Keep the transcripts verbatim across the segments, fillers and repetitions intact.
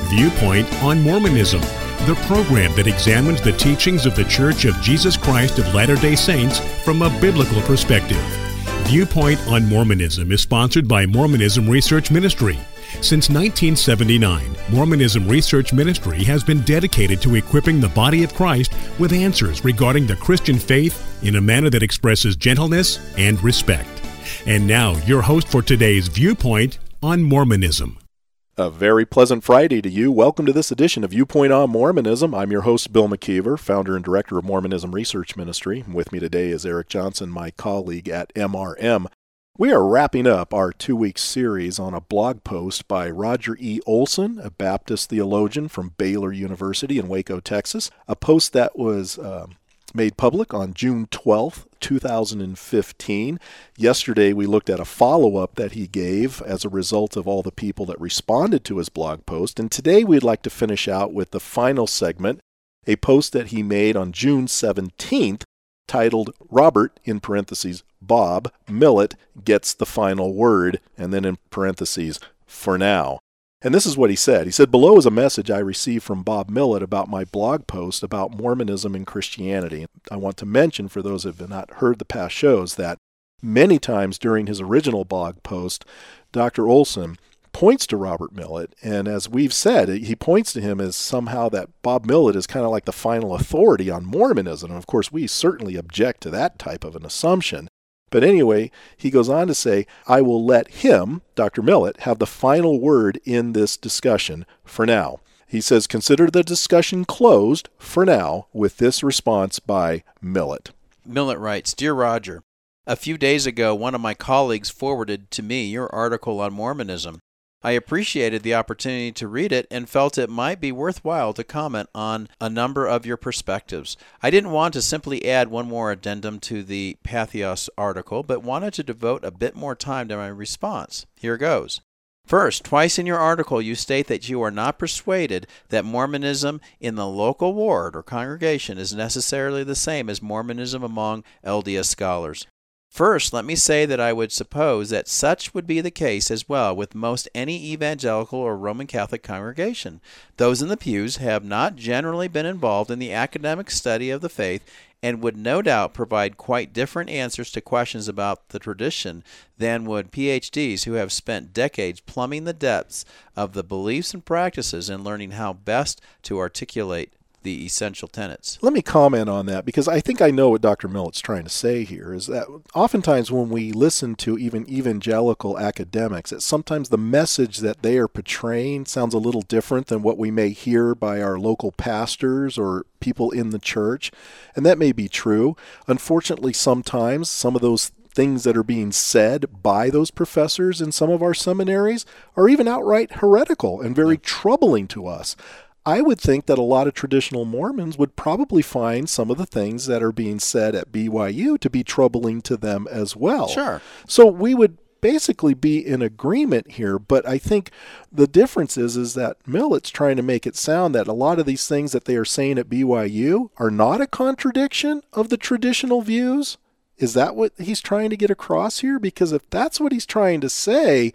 Viewpoint on Mormonism, the program that examines the teachings of the Church of Jesus Christ of Latter-day Saints from a biblical perspective. Viewpoint on Mormonism is sponsored by Mormonism Research Ministry. Since nineteen seventy-nine, Mormonism Research Ministry has been dedicated to equipping the body of Christ with answers regarding the Christian faith in a manner that expresses gentleness and respect. And now, your host for today's Viewpoint on Mormonism. A very pleasant Friday to you. Welcome to this edition of Viewpoint on Mormonism. I'm your host, Bill McKeever, founder and director of Mormonism Research Ministry. With me today is Eric Johnson, my colleague at M R M. We are wrapping up our two-week series on a blog post by Roger E. Olson, a Baptist theologian from Baylor University in Waco, Texas, a post that was uh, made public on June twelfth, two thousand fifteen. Yesterday, we looked at a follow-up that he gave as a result of all the people that responded to his blog post. And today, we'd like to finish out with the final segment, a post that he made on June seventeenth, titled Robert, in parentheses, Bob Millet gets the final word, and then in parentheses, for now. And this is what he said. He said, below is a message I received from Bob Millet about my blog post about Mormonism and Christianity. I want to mention, for those who have not heard the past shows, that many times during his original blog post, Doctor Olson points to Robert Millet, and as we've said, he points to him as somehow that Bob Millet is kind of like the final authority on Mormonism. And of course, we certainly object to that type of an assumption. But anyway, he goes on to say, I will let him, Doctor Millet, have the final word in this discussion for now. He says, consider the discussion closed for now with this response by Millet. Millet writes, Dear Roger, a few days ago, one of my colleagues forwarded to me your article on Mormonism. I appreciated the opportunity to read it and felt it might be worthwhile to comment on a number of your perspectives. I didn't want to simply add one more addendum to the Patheos article, but wanted to devote a bit more time to my response. Here goes. First, twice in your article you state that you are not persuaded that Mormonism in the local ward or congregation is necessarily the same as Mormonism among L D S scholars. First, let me say that I would suppose that such would be the case as well with most any evangelical or Roman Catholic congregation. Those in the pews have not generally been involved in the academic study of the faith and would no doubt provide quite different answers to questions about the tradition than would P H Ds who have spent decades plumbing the depths of the beliefs and practices and learning how best to articulate the essential tenets. Let me comment on that, because I think I know what Doctor Millet's trying to say here, is that oftentimes when we listen to even evangelical academics, that sometimes the message that they are portraying sounds a little different than what we may hear by our local pastors or people in the church, and that may be true. Unfortunately, sometimes some of those things that are being said by those professors in some of our seminaries are even outright heretical and very troubling to us. I would think that a lot of traditional Mormons would probably find some of the things that are being said at B Y U to be troubling to them as well. Sure. So we would basically be in agreement here, but I think the difference is, is that Millet's trying to make it sound that a lot of these things that they are saying at B Y U are not a contradiction of the traditional views. Is that what he's trying to get across here? Because if that's what he's trying to say,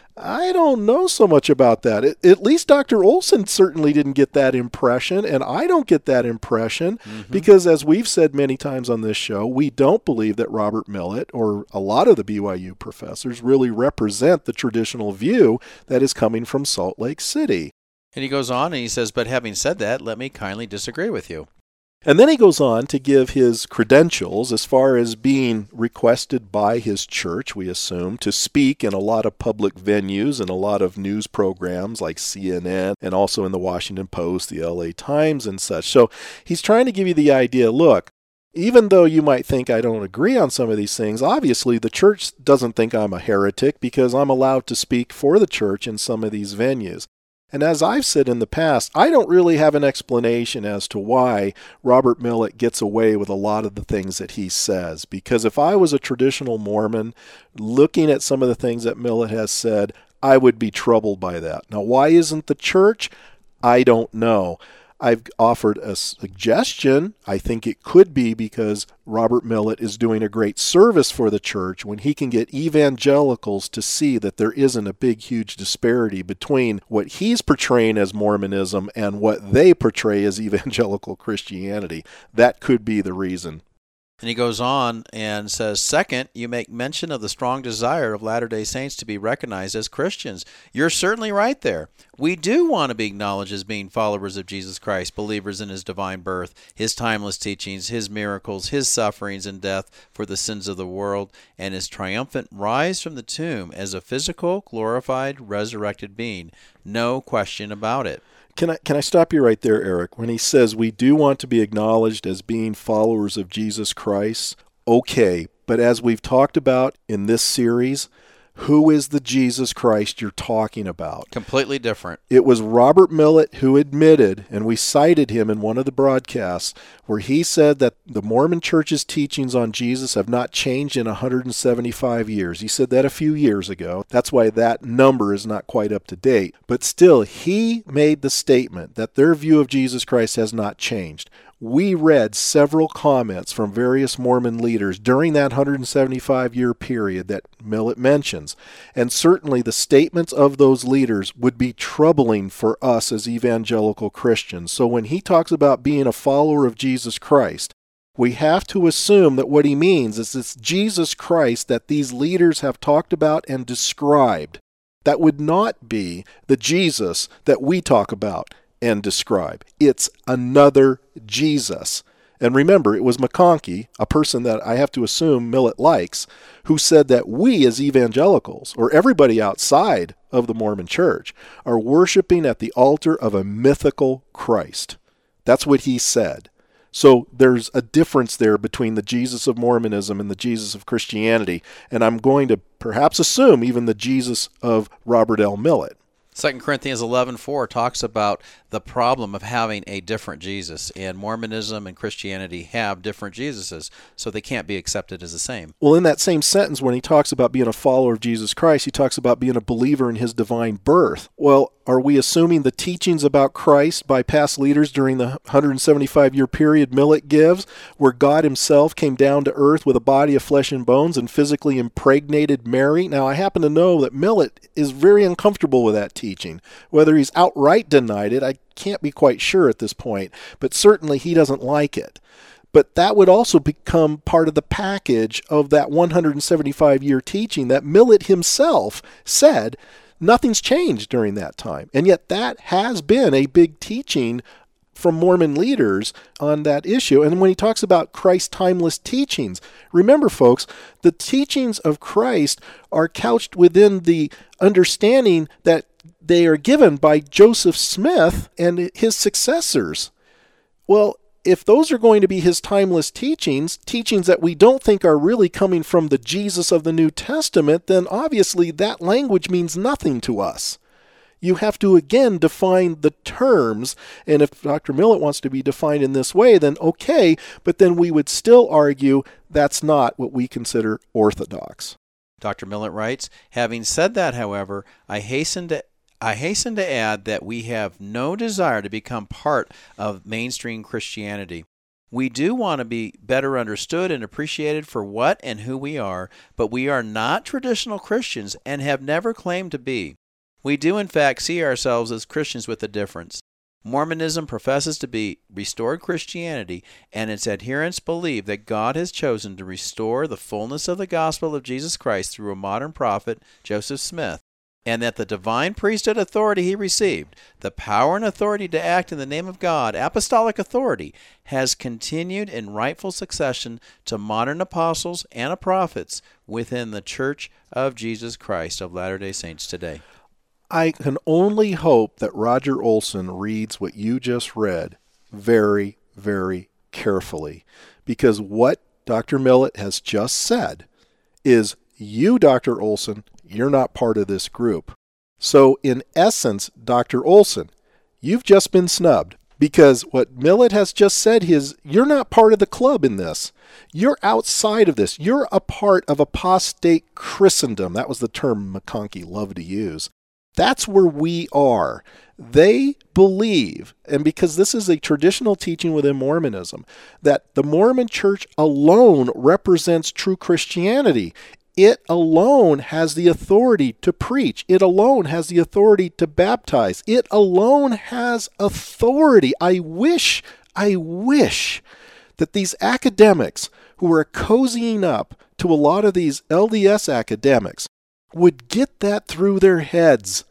I don't know so much about that. It, at least Doctor Olson certainly didn't get that impression, and I don't get that impression mm-hmm. because, as we've said many times on this show, we don't believe that Robert Millet or a lot of the B Y U professors really represent the traditional view that is coming from Salt Lake City. And he goes on and he says, but having said that, let me kindly disagree with you. And then he goes on to give his credentials as far as being requested by his church, we assume, to speak in a lot of public venues and a lot of news programs like C N N and also in the Washington Post, the L A Times and such. So he's trying to give you the idea, look, even though you might think I don't agree on some of these things, obviously the church doesn't think I'm a heretic because I'm allowed to speak for the church in some of these venues. And as I've said in the past, I don't really have an explanation as to why Robert Millet gets away with a lot of the things that he says. Because if I was a traditional Mormon looking at some of the things that Millet has said, I would be troubled by that. Now, why isn't the church? I don't know. I've offered a suggestion. I think it could be because Robert Millet is doing a great service for the church when he can get evangelicals to see that there isn't a big, huge disparity between what he's portraying as Mormonism and what they portray as evangelical Christianity. That could be the reason. And he goes on and says, second, you make mention of the strong desire of Latter-day Saints to be recognized as Christians. You're certainly right there. We do want to be acknowledged as being followers of Jesus Christ, believers in his divine birth, his timeless teachings, his miracles, his sufferings and death for the sins of the world, and his triumphant rise from the tomb as a physical, glorified, resurrected being. No question about it. Can I can I stop you right there, Eric? When he says we do want to be acknowledged as being followers of Jesus Christ, okay, but as we've talked about in this series, who is the Jesus Christ you're talking about? Completely different. It was Robert Millet who admitted, and we cited him in one of the broadcasts, where he said that the Mormon Church's teachings on Jesus have not changed in one hundred seventy-five years. He said that a few years ago. That's why that number is not quite up to date. But still, he made the statement that their view of Jesus Christ has not changed. We read several comments from various Mormon leaders during that one hundred seventy-five year period that Millet mentions, and certainly the statements of those leaders would be troubling for us as evangelical Christians. So when he talks about being a follower of Jesus Christ, we have to assume that what he means is this Jesus Christ that these leaders have talked about and described. That would not be the Jesus that we talk about and describe. It's another Jesus. And remember, it was McConkie, a person that I have to assume Millet likes, who said that we as evangelicals, or everybody outside of the Mormon Church, are worshiping at the altar of a mythical Christ. That's what he said. So there's a difference there between the Jesus of Mormonism and the Jesus of Christianity, and I'm going to perhaps assume even the Jesus of Robert L. Millet. Second Corinthians eleven four talks about the problem of having a different Jesus, and Mormonism and Christianity have different Jesuses, so they can't be accepted as the same. Well, in that same sentence, when he talks about being a follower of Jesus Christ, he talks about being a believer in his divine birth. Well, are we assuming the teachings about Christ by past leaders during the one hundred seventy-five year period Millet gives, where God himself came down to earth with a body of flesh and bones and physically impregnated Mary? Now, I happen to know that Millet is very uncomfortable with that teaching. Whether he's outright denied it, I can't be quite sure at this point, but certainly he doesn't like it. But that would also become part of the package of that one hundred seventy-five year teaching that Millet himself said nothing's changed during that time. And yet that has been a big teaching from Mormon leaders on that issue. And when he talks about Christ's timeless teachings, remember, folks, the teachings of Christ are couched within the understanding that they are given by Joseph Smith and his successors. Well, if those are going to be his timeless teachings, teachings that we don't think are really coming from the Jesus of the New Testament, then obviously that language means nothing to us. You have to again define the terms, and if Doctor Millet wants to be defined in this way, then okay, but then we would still argue that's not what we consider orthodox. Doctor Millet writes, having said that, however, I hasten to I hasten to add that we have no desire to become part of mainstream Christianity. We do want to be better understood and appreciated for what and who we are, but we are not traditional Christians and have never claimed to be. We do, in fact, see ourselves as Christians with a difference. Mormonism professes to be restored Christianity, and its adherents believe that God has chosen to restore the fullness of the gospel of Jesus Christ through a modern prophet, Joseph Smith, and that the divine priesthood authority he received, the power and authority to act in the name of God, apostolic authority, has continued in rightful succession to modern apostles and prophets within the Church of Jesus Christ of Latter-day Saints today. I can only hope that Roger Olson reads what you just read very, very carefully, because what Doctor Millet has just said is, you, Doctor Olson, you're not part of this group. So in essence, Doctor Olson, you've just been snubbed, because what Millet has just said is, you're not part of the club in this. You're outside of this. You're a part of apostate Christendom. That was the term McConkie loved to use. That's where we are. They believe, and because this is a traditional teaching within Mormonism, that the Mormon Church alone represents true Christianity. It alone has the authority to preach. It alone has the authority to baptize. It alone has authority. I wish, I wish that these academics who are cozying up to a lot of these L D S academics would get that through their heads.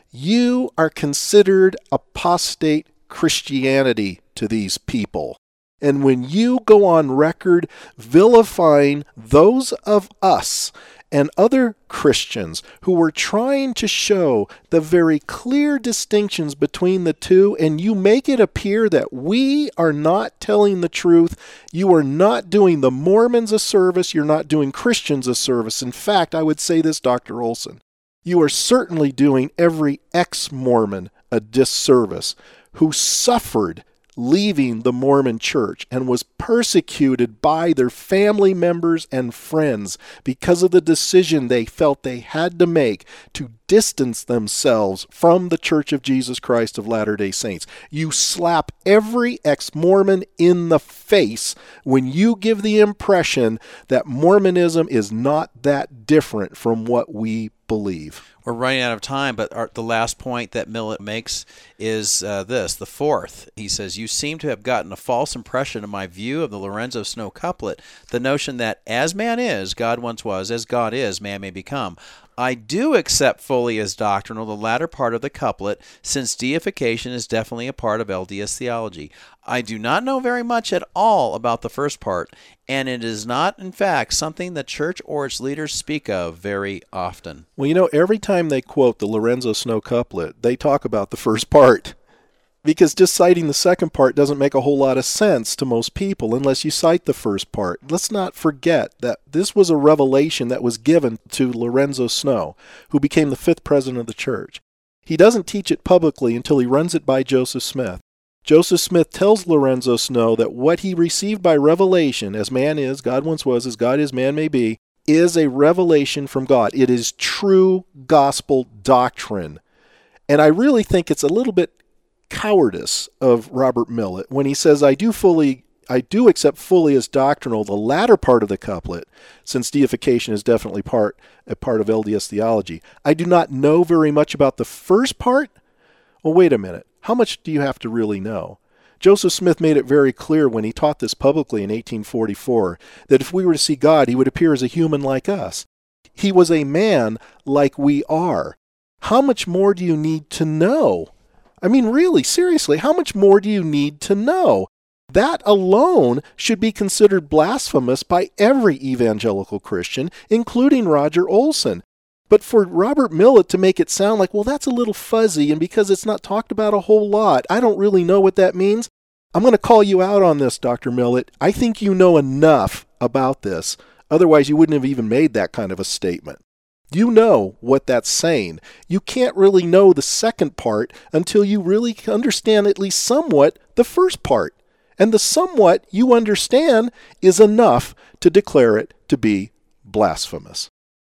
You are considered apostate Christianity to these people. And when you go on record vilifying those of us and other Christians who are trying to show the very clear distinctions between the two, and you make it appear that we are not telling the truth, you are not doing the Mormons a service, you're not doing Christians a service. In fact, I would say this, Doctor Olson, you are certainly doing every ex-Mormon a disservice who suffered leaving the Mormon Church and was persecuted by their family members and friends because of the decision they felt they had to make to distance themselves from the Church of Jesus Christ of Latter-day Saints. You slap every ex-Mormon in the face when you give the impression that Mormonism is not that different from what we believe. We're running out of time, but our, the last point that Millet makes is uh, this, the fourth. He says, you seem to have gotten a false impression of my view of the Lorenzo Snow couplet, the notion that as man is, God once was, as God is, man may become. I do accept fully as doctrinal the latter part of the couplet, since deification is definitely a part of L D S theology. I do not know very much at all about the first part, and it is not, in fact, something the church or its leaders speak of very often. Well, you know, every time they quote the Lorenzo Snow couplet, they talk about the first part. Because just citing the second part doesn't make a whole lot of sense to most people unless you cite the first part. Let's not forget that this was a revelation that was given to Lorenzo Snow, who became the fifth president of the church. He doesn't teach it publicly until he runs it by Joseph Smith. Joseph Smith tells Lorenzo Snow that what he received by revelation, as man is, God once was, as God is, man may be, is a revelation from God. It is true gospel doctrine. And I really think it's a little bit cowardice of Robert Millet when he says, I do fully, I do accept fully as doctrinal the latter part of the couplet, since deification is definitely part a part of L D S theology. I do not know very much about the first part. Well, wait a minute. How much do you have to really know? Joseph Smith made it very clear when he taught this publicly in eighteen forty-four that if we were to see God, he would appear as a human like us. He was a man like we are. How much more do you need to know? I mean, really, seriously, how much more do you need to know? That alone should be considered blasphemous by every evangelical Christian, including Roger Olson. But for Robert Millet to make it sound like, well, that's a little fuzzy, and because it's not talked about a whole lot, I don't really know what that means. I'm going to call you out on this, Doctor Millet. I think you know enough about this. Otherwise, you wouldn't have even made that kind of a statement. You know what that's saying. You can't really know the second part until you really understand at least somewhat the first part. And the somewhat you understand is enough to declare it to be blasphemous.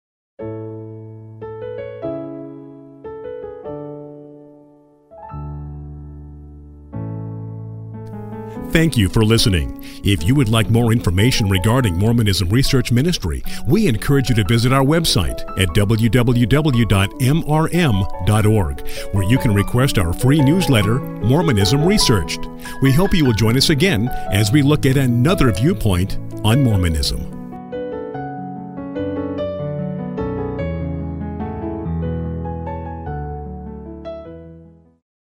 Thank you for listening. If you would like more information regarding Mormonism Research Ministry, we encourage you to visit our website at w w w dot m r m dot org, where you can request our free newsletter, Mormonism Researched. We hope you will join us again as we look at another viewpoint on Mormonism.